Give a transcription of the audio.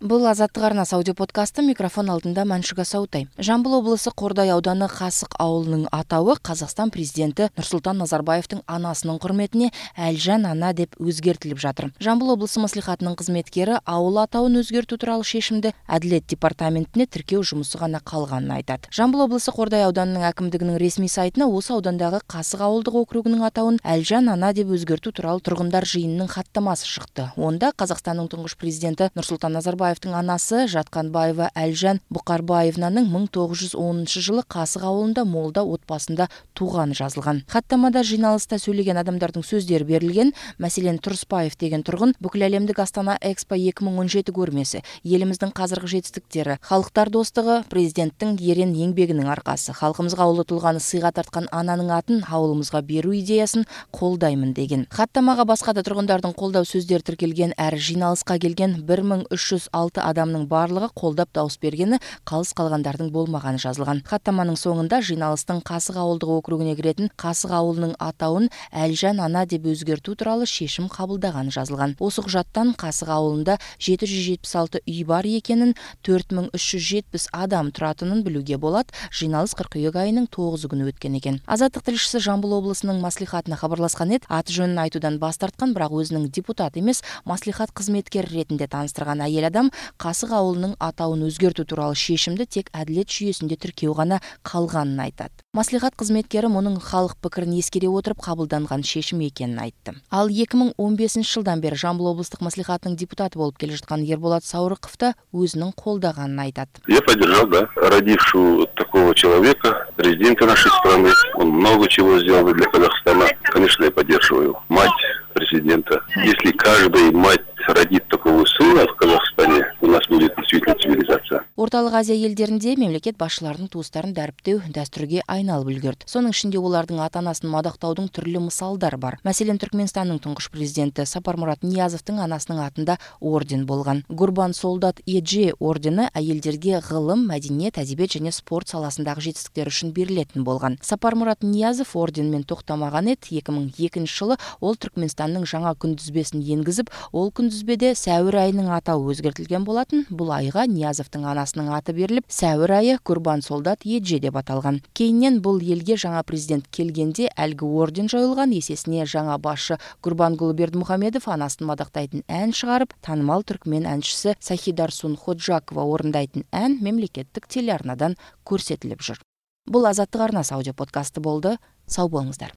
Бұл Азаттық арнасы аудиоподкасты, микрофон алдында Мәншүк Асаутай. Жамбыл облысы Қордай ауданы Қасық ауылының атауы Қазақстан президенті Нұрсұлтан Назарбаевтың анасының құрметіне Әлжан ана деп өзгертіліп жатыр. Жамбыл облысы мәслихатының қызметкері ауыл атауын өзгерту туралы шешімді Әділет департаментіне тіркеу жұмысы ғана қалғанын айтады. Жамбыл облысы Қордай ауданының әкімдігінің ресми сайтына осы аудандағы Қасық ауылдық округінің атауын Әлжан ана деп өзгерту туралы тұрғындар жиынының хаттамасы шықты. Онда Қазақстанның тұңғыш президенті Нұрсұлтан Назарбаевтың анасы Жатқанбаева Әлжан Бұқарбаевнаның 1910 жылы Қасық ауылында молда отбасында туғаны жазылған. Хаттамада жиналыста сөйлеген адамдардың сөздері берілген. Мәселен, Тұрыспаев деген тұрғын бүкіл әлемдік Астана Экспо 2017 көрмесі, еліміздің қазіргі жетістіктері, халықтар достығы, президенттің ерен еңбегінің арқасы, халқымызға ұлы тұлғаны сыйға тартқан ананың атын ауылымызға беру идеясын қолдаймын деген. Хаттамаға басқа да тұрғындардың қолдау сөздері тіркелген, әрі жиналысқа келген 1306 адамның барлығы қолдап дауыс бергені, қалыс қалғандардың болмағаны жазылған. Хаттаманың соңында жиналыстың Қасық ауылдық округіне кіретін Қасық ауылының атауын Әлжан ана деп өзгерту туралы шешім қабылдағаны жазылған. Осы құжаттан Қасық ауылында 776 үй бар екенін, 4370 адам тұратынын білуге болады. Жиналыс қыркүйек айының 9 күні өткен екен. Азаттық тілшісі Жамбыл облысының мәслихатына хабарласқан еді, аты жөнін айтудан бас тартқан, бірақ өзінің депутат емес, мәслихат қызметкері ретінде таныстырған әйел адам Қасық ауылының атауын өзгерту туралы шешімді тек әділет жүйесінде тіркеу ғана қалғанын айтады. Мәслихат қызметкері мұның халық пікірін ескере отырып қабылданған шешім екенін айтты. Ал 2015 жылдан бері Жамбыл облыстық мәслихатының депутаты болып келе жатқан Ерболат Саурықов та өзінің қолдағанын айтады. Я поддержал, родившую такого человека, президента нашей страны. Он много чего сделал для Казахстана. Конечно, я поддерживаю мать президента. Если каждая мать родит такого сына в Казахстане, у нас будет действительно цивилизация. Орталық Азия елдерінде мемлекет басшыларының туыстарын дәріптеу дәстүрге айналып үлгерді. Соның ішінде олардың ата-анасын мадақтаудың түрлі мысалдары бар. Мәселен, Түркменстанның тұңғыш президенті Сапармұрат Ниязовтың анасының атында орден болған. Гурбан Солдат Едже ордені әйелдерге ғылым, мәдениет, әдебиет және спорт саласындағы жетістіктері үшін берілетін болған. Сапармұрат Ниязов орденмен тоқтамаған еді. 2002 жылы ол Түркменстанның жаңа күнтізбесін енгізіп, ол күнтізбеде сәуір айының атауы өзгертілген болатын. Бұл айға Ниязовтың анасының аты беріліп, сәуір айы Гурбан Солдат Едже деп аталған. Кейіннен бұл елге жаңа президент келгенде әлгі орден жойылған. Есесіне жаңа басшы Гурбангулы Бердімұхамедов анасын мадақтайтын ән шығарып, танымал түркмен әншісі Сахидарсун Ходжакова орындайтын ән мемлекеттік телеарнадан көрсетіліп жүр. Бұл Азаттық арнасы аудиоподкасты болды. Сау болыңыздар.